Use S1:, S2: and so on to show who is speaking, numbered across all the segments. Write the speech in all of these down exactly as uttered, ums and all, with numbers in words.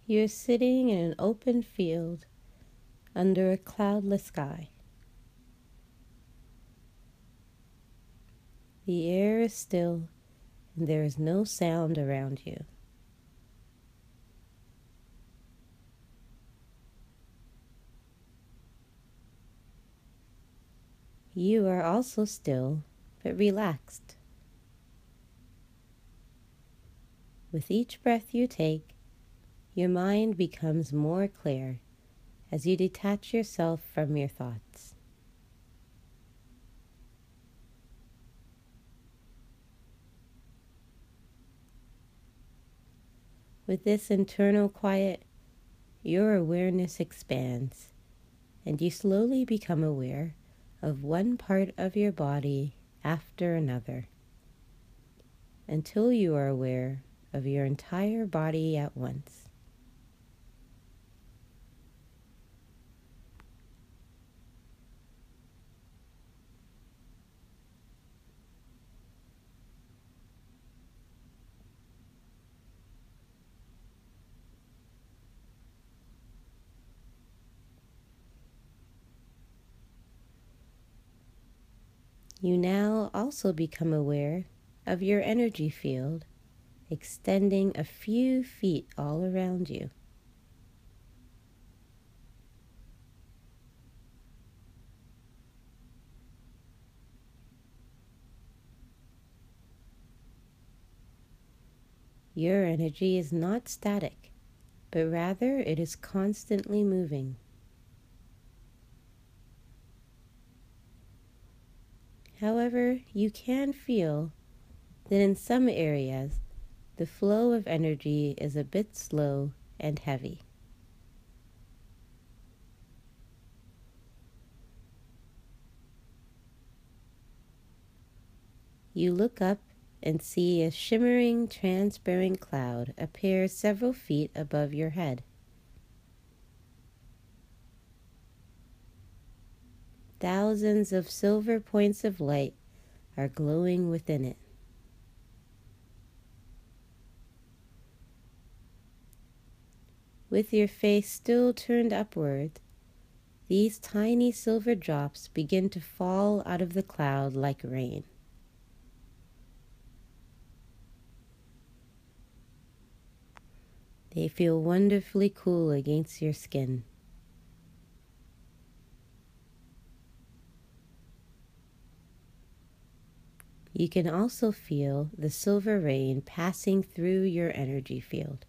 S1: You're sitting in an open field under a cloudless sky. The air is still and there is no sound around you. You are also still but relaxed. With each breath you take, your mind becomes more clear as you detach yourself from your thoughts. With this internal quiet, your awareness expands, and you slowly become aware of one part of your body after another, until you are aware of your entire body at once. You now also become aware of your energy field extending a few feet all around you. Your energy is not static, but rather it is constantly moving. However, you can feel that in some areas the flow of energy is a bit slow and heavy. You look up and see a shimmering, transparent cloud appear several feet above your head. Thousands of silver points of light are glowing within it. With your face still turned upward, these tiny silver drops begin to fall out of the cloud like rain. They feel wonderfully cool against your skin. You can also feel the silver rain passing through your energy field.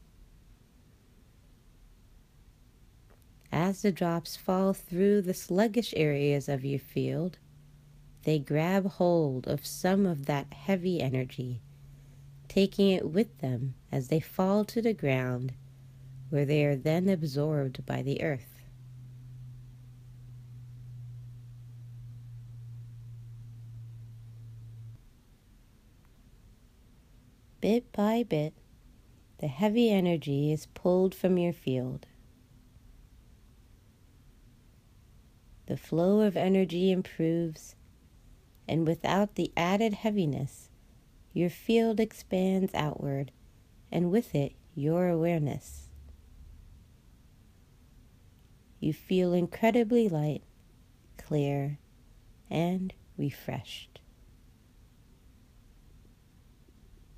S1: As the drops fall through the sluggish areas of your field, they grab hold of some of that heavy energy, taking it with them as they fall to the ground, where they are then absorbed by the earth. Bit by bit, the heavy energy is pulled from your field. The flow of energy improves, and without the added heaviness, your field expands outward, and with it, your awareness. You feel incredibly light, clear, and refreshed.